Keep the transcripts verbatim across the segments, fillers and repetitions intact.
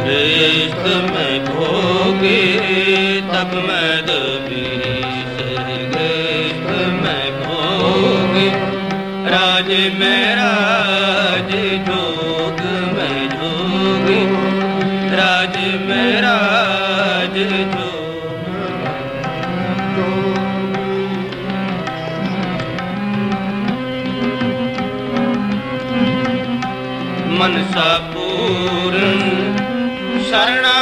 श्रेष्ठ में भोगे तब मैं दबीस श्रेष्ठ में भोगे राज में राज जोग में जोगी राज में राज जोग मनसा पूर्ण शरणा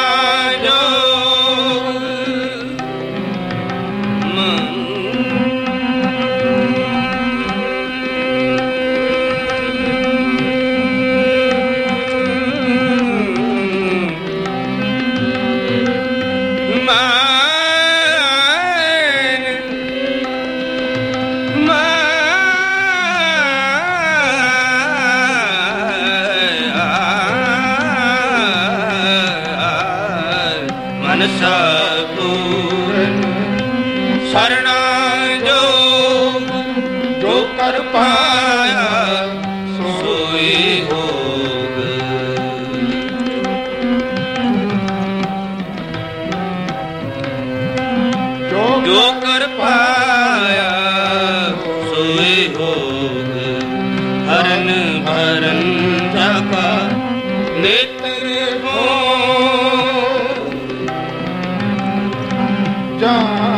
जोग मनसा पूर्ण शरणा जोग जो कर पाया सोई होग जो, जो कर पाया सोई होग हरन भरन जाका नेत्र हो जा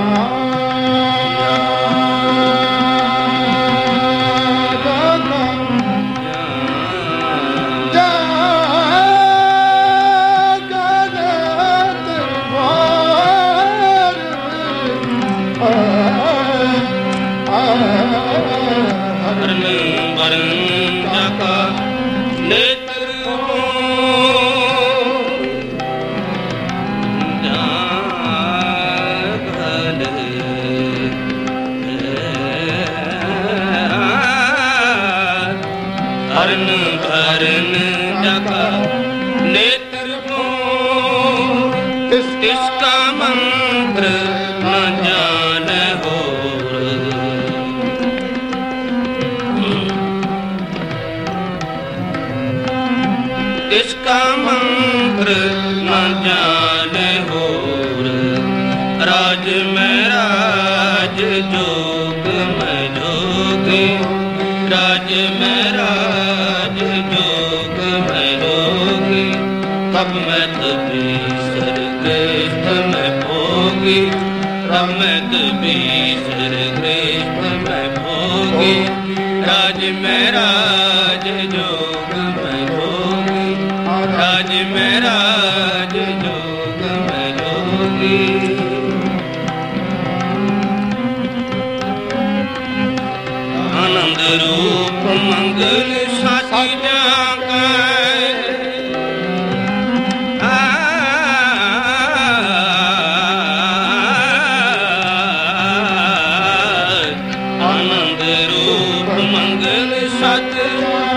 हरन भरन जगा नेत्र हो तिसका मंत्र न जान हो तिसका मंत्र न जान हो राज में राज जोग में जोगी राज में राज जोग में जोगी तब मैं तबीसर कृष्ण में भोगी तब मैं तबीसर कृष्ण में भोगी राज में राज जोग में जोगी राज में राज जोग में जोगी आनंद रूप मंगल साथी जाकर आनंद रूप मंगल साथी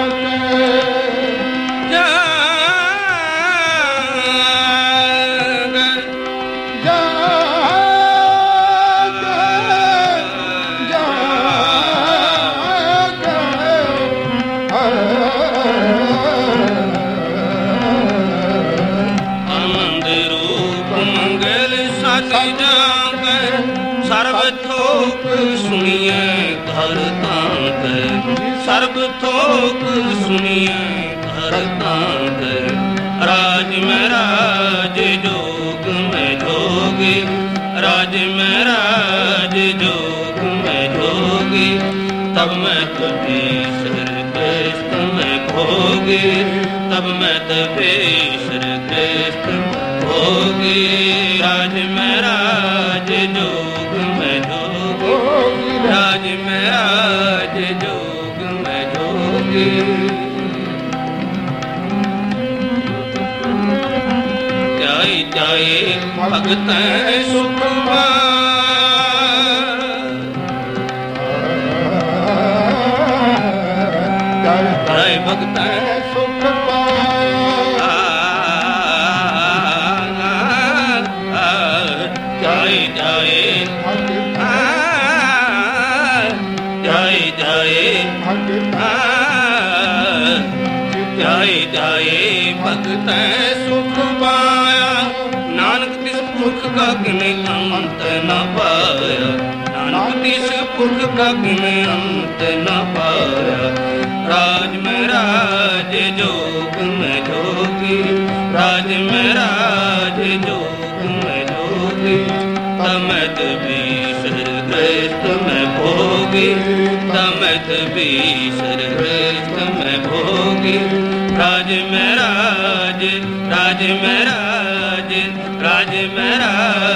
सर्व थोक सुनिए घर तांक सर्व थोक सुनिए घर तांक राज में राज जोग में जोगी राज में राज जोग में जोगी तब मैं तबीसर कृष्ण में भोगी तब मैं तबीसर कृष्ण भोगी राज में राज जोग में जोगी राज में राज जोग में जोगी जाए जाए भगत सुख जाए भगत सुख जाए जाए जाए जाए जाए भगत सुख न पाया, नानक तिस पुरख प्रग में अंत न पाया। राज में राज जोग में जोगी, राज में राज जोग में जोगी, तमत बीसर ग्रस्त में भोगी, तमत बीसर ग्रस्त में भोगी। राज में राज, राज में राज, राज में राज